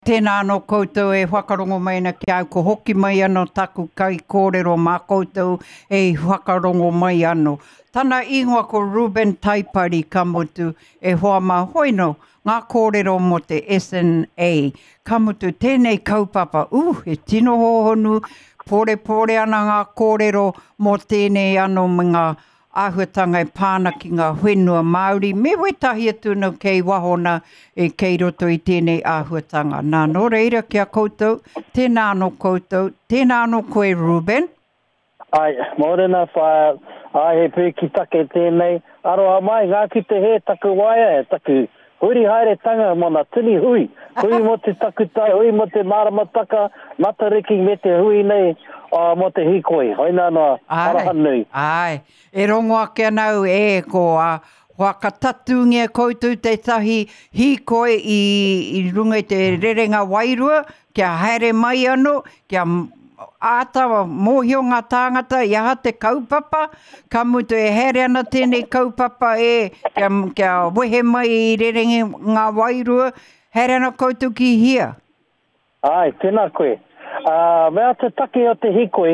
Tēnā anō koutou e whakarongo mai na ki au ko hoki mai anō taku kai kōrero mā koutou e whakarongo mai anō. Tana ingoa ko Ruben Taipari ka mutu e hoa mā hoino ngā kōrero mo te SNA. Ka mutu tēnei kaupapa, e tino hohonu, pore ana ngā kōrero mo tēnei anō mga āhuatanga e pāna ki ngā whenua Māori. Me wetahi atu no kei wahona e kei roto i tēnei āhuatanga. Nā no reira kia koutou, tēnā anō koutou, tēnā anō koe Ruben. Ai, mōrena whae, ai he pūki take tēnei. Aroha mai, ngā ki te he taku waia e taku huri haere tanga mo na tini hui. Hui mo te taku tai, hui mo te maramataka, matariki me te hui nei mo te hikoi. Hoina noa, parahanui. Ai, e rongo ake anau e ko a whakatatu ngia koutou te tahi hikoi i runga i te rerenga wairua, kia haere mai anō, kia ātawa mōhio ngā tāngata i aha te kaupapa, ka mutu e here ana tēnei kaupapa kia wehe mai i rerenga ngā wairua, here ana koutou ki hia. Ai, tēnā koe. Mea te take o te hikoi,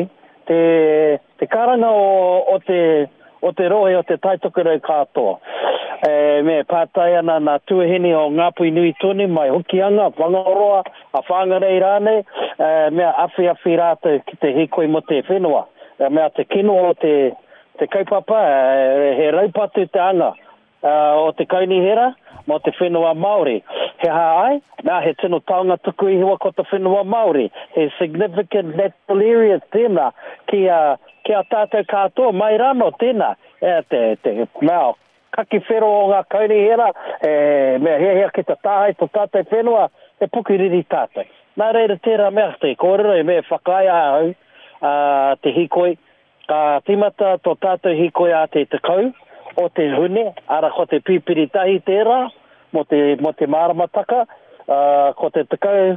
te karanga o te rohe o te taitokerau katoa. Me pātai ana nā tuahini o Ngāpui Nui Tuni, mai hokianga, whangaroa, a whangarei rāne, mea awhi rātou ki te hikoi mo te whenua. Mea te kino o te kaupapa, he raupatu te anga o te kaunihera, mo te whenua Māori. He ai, nā he tino taonga tuku i hua ko te whenua Māori. He significant natural areas tēnā ki a tātou katoa, mai rano tēnā. Te mea kaki whero o ngā kaunihera, mea hea ki te tāhai to tātou whenua, e pukiriri tātou. Nā reira tērā mea te kōrero, mea whakaia au te hikoi, ka timata to tātou hikoi a te kau, o te hune, ara ko te pipiri tahi tērā, mo te māramataka, ko te tekau,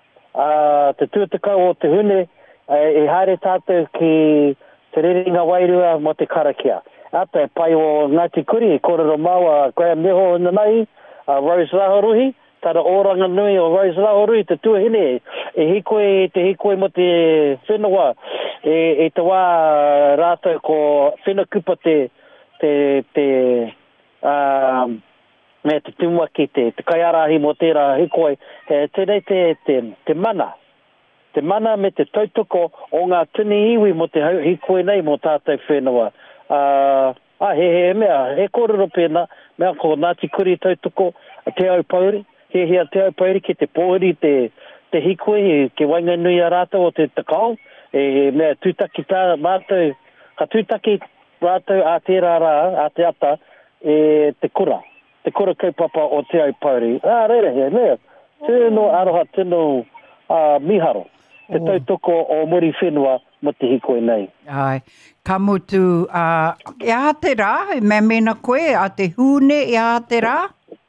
te tūtekau o te hune, e haere tātou ki te rerenga wairua mo te karakia. Ata e pai o Ngāti Kuri, e kōrero maua Graham Neho nanai, Rose Rahoruhi, tāra oranga nui o Rose Rahoruhi, te tuahine, te hikoi mo te whenua, e te wā rātou ko whenakupa me te tumua ki te kaiarahi mo tērā hikoi, tēnei te mana. Te mana me te tautoko o ngā tini iwi mo te hikoi nei mo tātou whenua. He mea, he kōrero pēnā, mea ko Ngāti Kuri tautoko, te au pauri, he te au pauri ki te pōhiri, te hikoi, ke wainga nui a rātou o te takao, mea tūtaki tā mātou, ka tūtaki rātou a tērā rā, a te ata, te kura kaupapa o te au pauri. Reira he, mea, tēno aroha, tēno miharo, te tautoko o muri whenua mo te hikoi nei. Ai, ka mutu, e aha te rā, me mena koe, a te hūne, e aha te rā?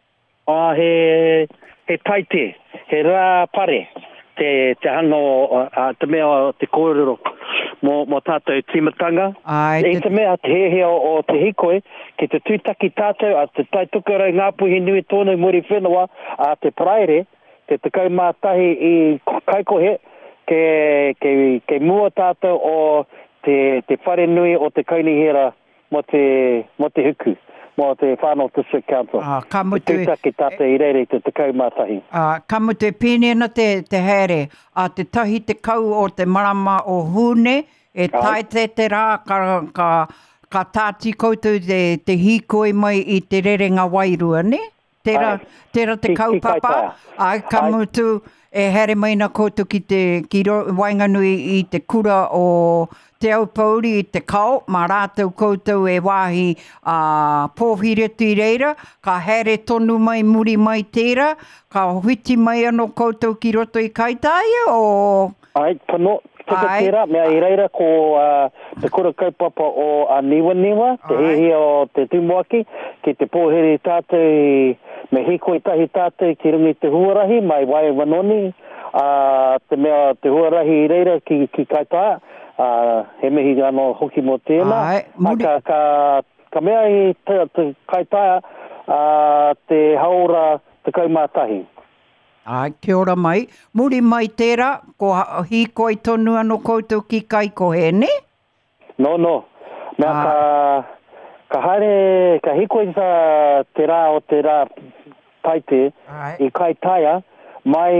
He taite, he rā pare, te hanga o te mea o te kōrero mo tātou timatanga. Te mea te hehe o te hikoi, ki te tūtaki tātou, a te taitukarau Ngāpuhi Nui tōnei muri whenua, a te praere, te tekau mātahi i kaikohe, ke mua tātou o te whare nui o te kaunihera mo te huku, mo te whānau District Council. Tūtaki tātou i reire te tekau mātahi. Ka mutu e pēnei te here, a te tahi te kau o te marama o hūne, e tai te rā ka tāti koutou te hikoi mai i te rerenga wairua, ne? Tērā te kaupapa, ka mutu e here mai na koutou ki Wainganui i te kura o te aupauri i te kao, mā rātou koutou e wāhi pōhireti reira, ka here tonu mai, muri mai tērā, ka huiti mai anō koutou ki roto i Kaitaia, o... Ai, pano, tērā, mea i reira ko te kura kaupapa o Niwa, te hehe o te tumuaki, ki te pōhiri tātou me hikoi tahi tātou ki rungi te huarahi, mai wai wanoni, te mea te huarahi i reira ki Kaitaia, he mihi anō hoki mo tēnā. Ka mea i te Kaitaia, te haora te kaumātahi. Ai, kia ora mai. Muri mai tērā, ko hikoi tonu anō koutou ki Kaiko he, ne? No. Nā ka haere, ka hikoi sa te rā o te rā taite I kai taia, mai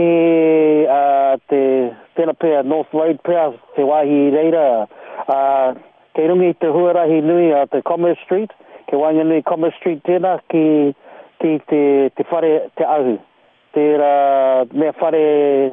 tēnā pēr North Road pēr, te wāhi reira, kei rungi te huarahi nui a te Commerce Street, ke wānga nui Commerce Street tēnā ki te whare te ahu. Tērā mea whare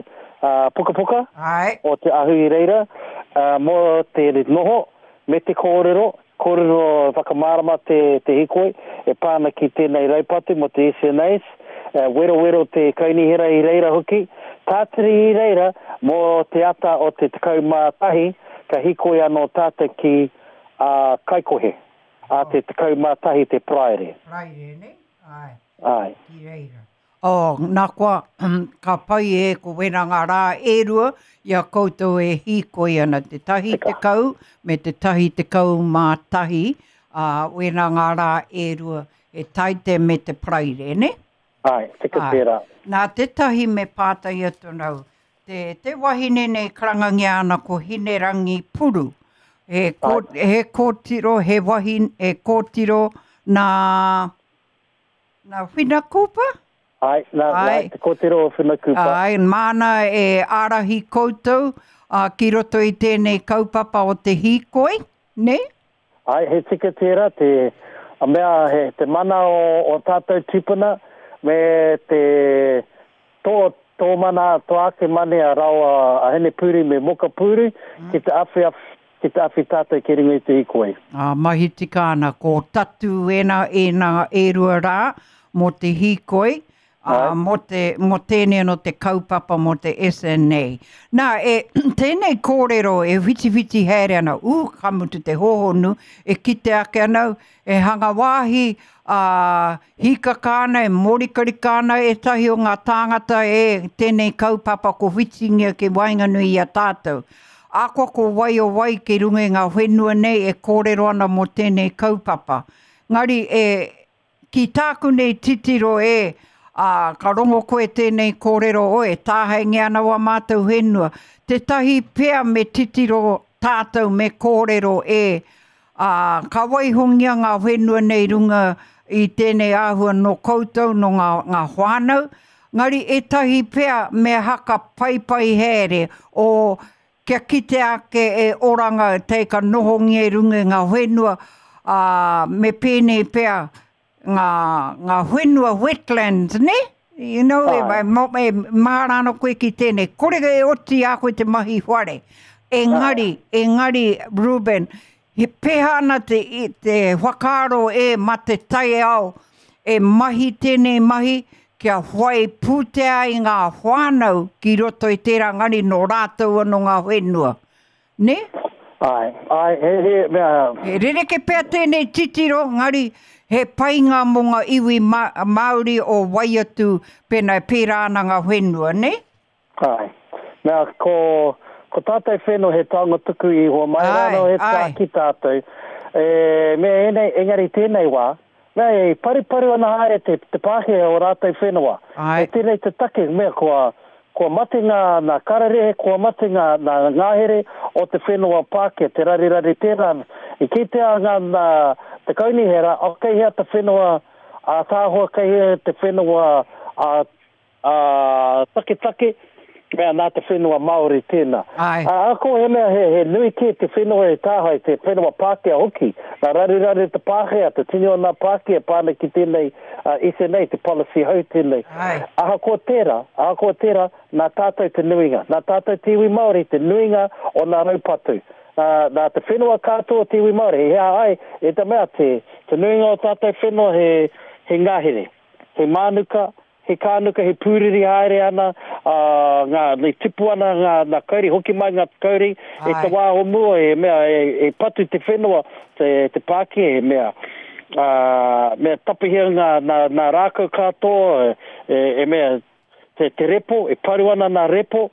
puka o te ahu I reira, mō te noho, me te kōrero whakamārama te hikoi, e pāna ki tēnei raupatu mo te SNAs, wero te kaunihera I reira hoki, tātiri I reira mō te ata o te tekau mātahi, ka hikoi anō tāta ki Kaikohe, a te tekau mātahi te praere. Praere, ne? Ai. Ki reira. Nā kua, ka pai ko wenanga rā rua, ia koutou hikoi ana te tahi te kau, me te tahi te kau mātahi, wenanga rā rua, taite me te praire, ne? Ai, tika tērā. Nā te tahi me pātai atu nau, te wahine nei karangangi ana ko hinerangi puru, he kōtiro, he wahine, he kōtiro nā whinakūpa? Ai, te kōtero o whinakupa. Ai, mana arahi koutou, ki roto I tēnei kaupapa o te hikoi, ne? Ai, he tika tērā, te mana o tātou tupuna, me te tō mana, tō ake mane a rawa a hene puri me moka puri, ki te awhi tātou ki ringu I te hikoi. Mahi tika ana, ko tatu ena rua rā, mo te hikoi, mo tēnei no te kaupapa mo te SNA. Nā, tēnei kōrero whiti haere ana, kamutu te hohonu, kite ake anau, hanga wāhi, hika kāna, morikari kāna, tahi o ngā tāngata tēnei kaupapa ko whitingia ke wainganui a tātou. Ako ko wai o wai ke runga ngā whenua nei kōrero ana mo tēnei kaupapa. Ngari, ki tāku nei titiro ka rongo koe tēnei kōrero tāheingi ana wa mātou whenua. Te tahi pēr me titiro tātou me kōrero ka waihongia ngā whenua nei runga I tēnei āhua no koutou no ngā whānau. Ngari tahi pēr me haka pai here o kia kite ake oranga te ka nohongi runga ngā whenua me pēnei pēr ngā whenua wetlands, ne? You know, mārano koe ki tēnei. Korega oti a koe te mahi whare. Engari, Ruben, he pehana te whakaro ma te tai au, mahi tēnei mahi, kia whai pūtea I ngā whānau ki roto I tērā ngari no rātou anō ngā whenua. Ne? Ai, mea... He rereke pēr tēnei titiro, ngari, he painga mo ngā iwi Māori o Waiatu pēnei pērāna ngā whenua, ne? Ai. Mea, ko tātou whenua he taonga tuku I hoa mai rāno he tā ki tātou. Mea engari tēnei wā, mea pariparu ana haere te pāhea o rātou whenua. E tēnei te take, mea kua mate ngā kararehe, kua mate ngā ngāhere o te whenua Pākehā, te rari tērā. I kitea te kaunihera, kei hea te whenua tāhua, kei hea te whenua take, mea nā te whenua Māori tēnā. Ako he mea he nui ki te whenua tāhai, te whenua Pākehā hoki. Nā rari te Pākehā, te tini o nā Pākehā pāna ki tēnei SNA, te policy hau tēnei. Aha ko tērā, nā tātou te nuinga. Nā tātou te iwi Māori, te nuinga o nā raupatu. Nā te whenua katoa te iwi Māori, hea ai, te mea te nuinga o tātou whenua he ngāhere. He mānuka, he kānuka, he pūriri haere ana, ngā tipu ana, ngā kauri, hoki mai ngā kauri, te wā o mua, mea, patu te whenua, te Pākehā, mea. Mea tapihia ngā rākau katoa, mea, te repo, paru ana ngā repo,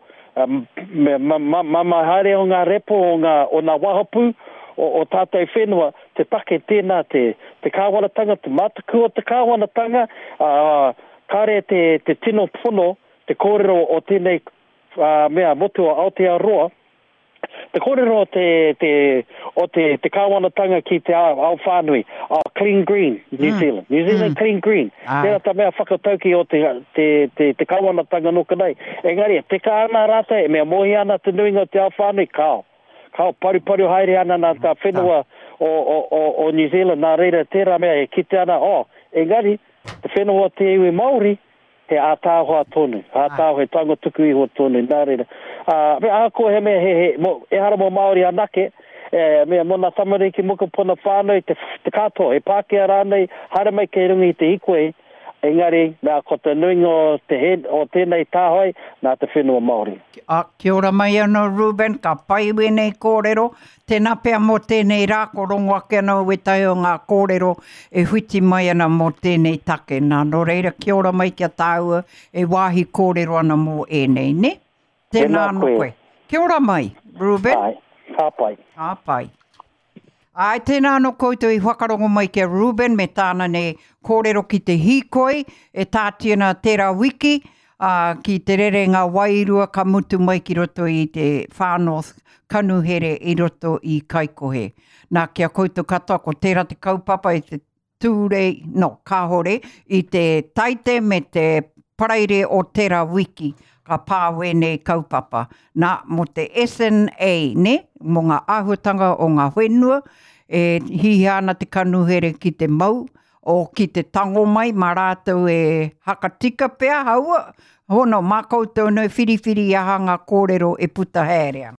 haere o ngā repo, o ngā wahapu, o tātou whenua, te take tēnā, te kāwanatanga, te mātaku o te kāwanatanga, kare te tino pono te kōrero o tēnei mea motu o Aotearoa, te kōrero o te kāwanatanga ki te ao whānui, Clean Green, New Zealand. New Zealand Clean Green. Tēnā tā mea whakatauki o te kāwanatanga nuka nei. Engari, te kā ana rata, e mea mohi ana te nuinga o te ao whānui, kao pariparu haere ana nā tā whenua o New Zealand, nā reira tērā mea e kite ana, engari, te whenua o te iwi Māori, he ātāhoa tonu, he tango tuku iho tonu, nā reira. Mea ako he mea e hara mo Māori anake, mea mona tamariki muka pona whānui, te katoa, e Pākehā rānei, haere mai kei rungi te hikoe, engari, mea ko te nuinga o tēnei tāhoi, nā te whenua Māori. Kia ora mai anō, Ruben, ka pai wenei kōrero, tēnā pēr mō tēnei rā, ko rongo ake anō e tai o ngā kōrero e whiti mai ana mō tēnei take. Nā no reira, kia ora mai kia tāua e wāhi kōrero ana mō enei, ne? Tēnā anō koe. Kia ora mai, Ruben. Ai, hāpai. Hāpai. Ai, tēnā anō koutou i whakarongo mai kia Ruben me tāna ne kōrero ki te hikoi, e tātiana tērā wiki, ki te rerenga wairua ka mutu mai ki roto i te whānau kanuhere i roto i Kaikohe. Nā kia koutou katoa ko tērā te kaupapa i te kāhore, i te taite me te paraire o tērā wiki, ka pāwene kaupapa. Nā, mo te SNA, ne, mo ngā āhuatanga o ngā whenua, e hihi ana te kanuhere ki te mau, o ki te tango mai, mā rātou e hakatika pēr haua, hono, mā koutou no whiriwhiri aha ngā kōrero e puta hērea.